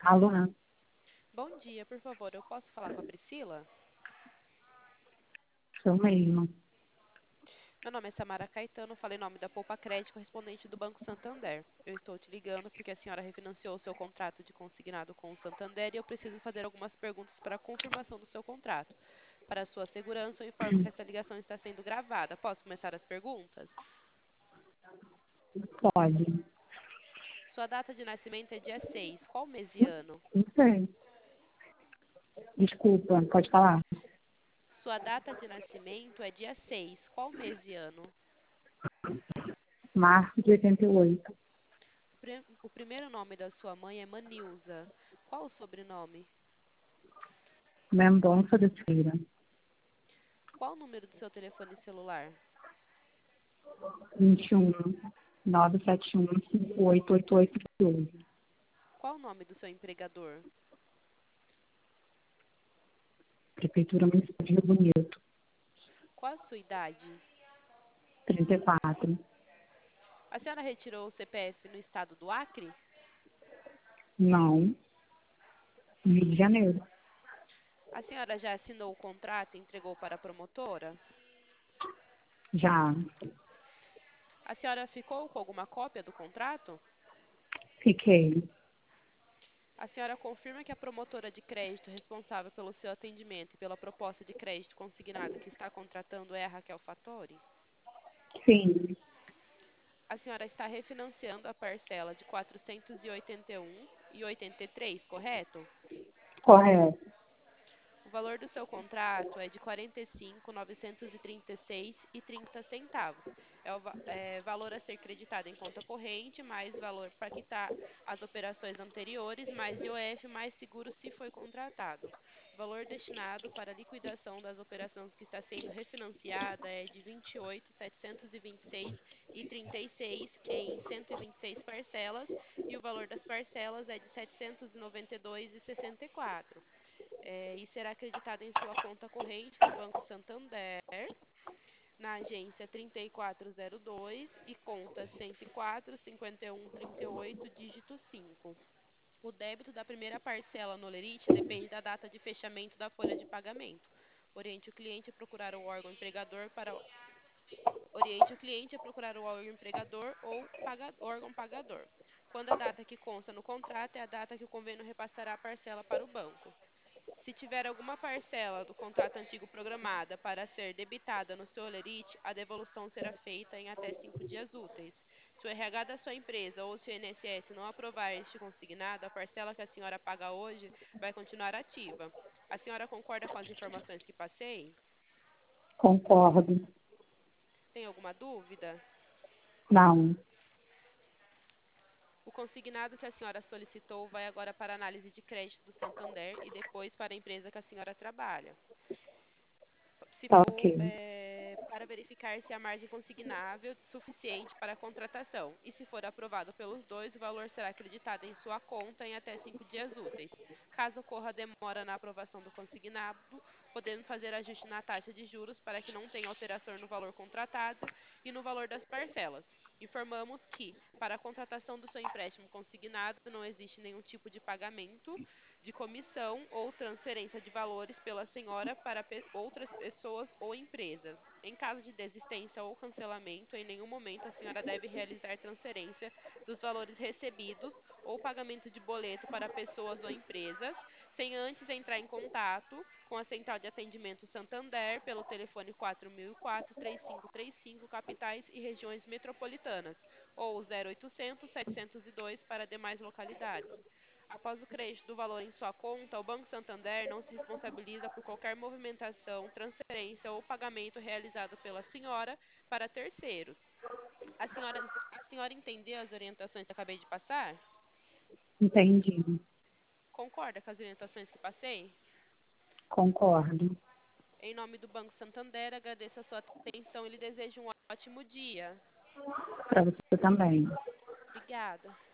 Alô, Bom dia, por favor, eu posso falar com a Priscila? sou mesmo. Meu nome é Samara Caetano, falei em nome da Poupa Crédito, correspondente do Banco Santander. Eu estou te ligando porque a senhora refinanciou o seu contrato de consignado com o Santander e eu preciso fazer algumas perguntas para a confirmação do seu contrato. Para a sua segurança, eu informo que essa ligação está sendo gravada. Posso começar as perguntas? Pode. Sua data de nascimento é dia 6. Qual mês e ano? Não sei. Desculpa, pode falar. Sua data de nascimento é dia 6. Qual mês e ano? Março de 88. O primeiro nome da sua mãe é Manilza. Qual o sobrenome? Mendonça de Feira. Qual o número do seu telefone celular? 21 971 588812. Qual o nome do seu empregador? Prefeitura Municipal de Rio Bonito. Qual a sua idade? 34. A senhora retirou o CPF no estado do Acre? Não. Rio de Janeiro. A senhora já assinou o contrato e entregou para a promotora? Já. A senhora ficou com alguma cópia do contrato? Fiquei. A senhora confirma que a promotora de crédito responsável pelo seu atendimento e pela proposta de crédito consignado que está contratando é a Raquel Fattori? Sim. A senhora está refinanciando a parcela de R$ 481,83, correto? Correto. O valor do seu contrato é de R$ 45.936,30. Valor a ser creditado em conta corrente, mais valor para quitar as operações anteriores, mais IOF, mais seguro se foi contratado. O valor destinado para a liquidação das operações que está sendo refinanciada é de R$ 28.726,36 em 126 parcelas e o valor das parcelas é de R$ 792,64 e será acreditada em sua conta corrente do Banco Santander, na agência 3402 e conta 104 51 38, dígito 5. O débito da primeira parcela no Lerite depende da data de fechamento da folha de pagamento. Oriente o cliente a procurar o órgão empregador para Oriente o cliente a procurar o órgão empregador ou órgão pagador. Quando a data que consta no contrato é a data que o convênio repassará a parcela para o banco. Se tiver alguma parcela do contrato antigo programada para ser debitada no seu holerite, a devolução será feita em até 5 dias úteis. Se o RH da sua empresa ou se o INSS não aprovar este consignado, a parcela que a senhora paga hoje vai continuar ativa. A senhora concorda com as informações que passei? Concordo. Tem alguma dúvida? Não. O consignado que a senhora solicitou vai agora para análise de crédito do Santander e depois para a empresa que a senhora trabalha. Se Tá for ok. para verificar se a margem consignável suficiente para a contratação. E se for aprovado pelos dois, o valor será acreditado em sua conta em até 5 dias úteis. Caso ocorra demora na aprovação do consignado, podendo fazer ajuste na taxa de juros para que não tenha alteração no valor contratado e no valor das parcelas. Informamos que, para a contratação do seu empréstimo consignado, não existe nenhum tipo de pagamento de comissão ou transferência de valores pela senhora para outras pessoas ou empresas. Em caso de desistência ou cancelamento, em nenhum momento a senhora deve realizar transferência dos valores recebidos ou pagamento de boleto para pessoas ou empresas, sem antes entrar em contato com a Central de Atendimento Santander pelo telefone 4004-3535, capitais e regiões metropolitanas, ou 0800 702 para demais localidades. Após o crédito do valor em sua conta, o Banco Santander não se responsabiliza por qualquer movimentação, transferência ou pagamento realizado pela senhora para terceiros. A senhora entendeu as orientações que acabei de passar? Entendi. Concorda com as orientações que passei? Concordo. Em nome do Banco Santander, agradeço a sua atenção e lhe desejo um ótimo dia. Para você também. Obrigada.